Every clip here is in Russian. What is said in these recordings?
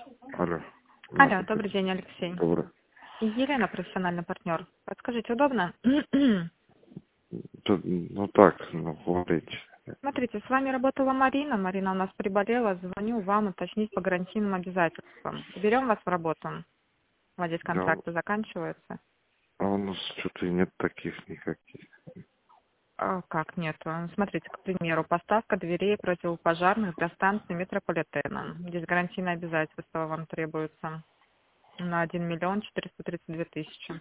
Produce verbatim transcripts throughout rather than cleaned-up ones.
Алло. Алло, Здравствуйте. добрый день, Алексей. Добрый. Елена, профессиональный партнер. Подскажите, удобно? Тут, ну так, ну, говорите. Смотрите, с вами работала Марина. Марина у нас приболела. Звоню вам уточнить по гарантийным обязательствам. Берем вас в работу. У вас здесь Да, контракты заканчиваются. а у нас что-то и нет таких никаких. А, как нет? Смотрите, к примеру, поставка дверей противопожарных для станции метрополитена. Здесь гарантийное обязательство вам требуется на один миллион четыреста тридцать две тысячи.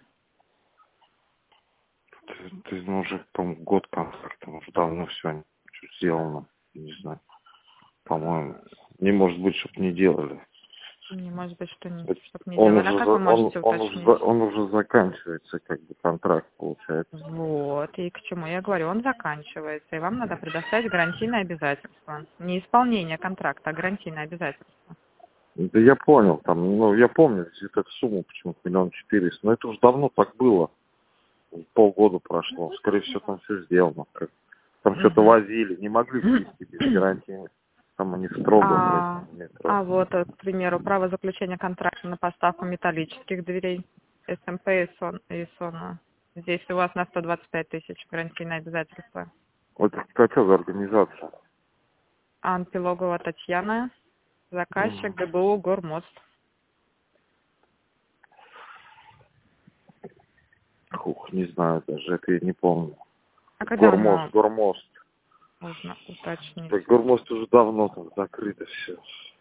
Ты, ты, ну, уже, по-моему, год контракта, уже давно все сделано. Не знаю. По-моему, не может быть, чтобы не делали. Не может быть, что не, Это чтоб не Он делали. А уже, как за- вы он, можете он, уже, уточнить? за- он уже заканчивается, как бы, контракт, получается. Вот, и к чему я говорю, он заканчивается, и вам надо предоставить гарантийное обязательство. Не исполнение контракта, а гарантийное обязательство. Да я понял, там, ну, я помню эту сумму, почему-то миллион четыреста, но это уже давно так было. Полгода прошло. Скорее всего, там все сделано. Как- Там что-то Мгм. возили. Не могли ввести без гарантии. Там они строго в А, этом метро. а вот, э, к примеру, право заключения контракта на поставку металлических дверей СМП и СОН, и СОНа. Здесь у вас на сто двадцать пять тысяч гарантийное обязательство. Вот это что за организация? Анпилогова Татьяна, заказчик М. ГБУ Гормост. Ух, не знаю даже, это я не помню. А когда Гормост, оно Гормост. можно уточнить? Так Гормост уже давно там закрыто все.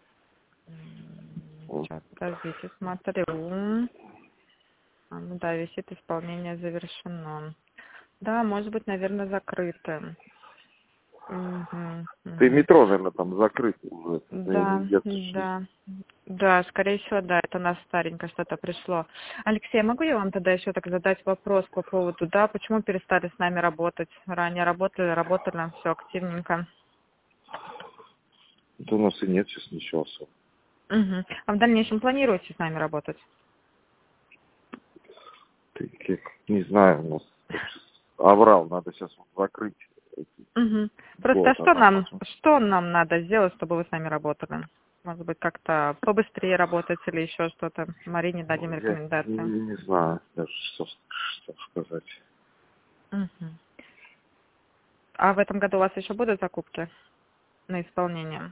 Сейчас, подождите, смотрю. А, ну да, висит исполнение завершено. Да, может быть, наверное, закрыто. Мгм, Ты мгм. метро, наверное, там закрыто уже. Наверное, Да, где-то ж есть. да. Да, скорее всего, да, это у нас старенько что-то пришло. Алексей, могу я вам тогда еще так задать вопрос по поводу, да, почему перестали с нами работать? Ранее работали, работали, все активненько. Это у нас и нет сейчас ничего особо. Мгм. А в дальнейшем планируете с нами работать? Ты как, не знаю, у нас тут щас аврал, надо сейчас вот закрыть эти Мгм. Просто год, а а что там нам, посмотрим. что нам надо сделать, чтобы вы с нами работали? Может быть, как-то побыстрее работать или еще что-то? Марине дадим Я не, рекомендации. не знаю даже, что, что сказать. Мгм. А в этом году у вас еще будут закупки на исполнение?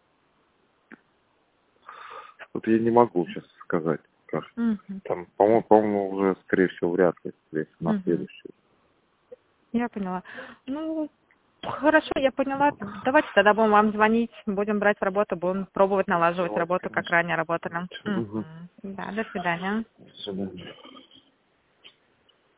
Вот я не могу сейчас сказать. Как. Мгм. Там, по-моему, по-моему, уже, скорее всего, вряд ли, скорее всего, на Мгм. следующий. Я поняла. Ну, хорошо, я поняла. Давайте тогда будем вам звонить, будем брать в работу, будем пробовать налаживать Давайте, работу, как конечно. ранее работали. Угу. Мгм. Да, до свидания. До свидания.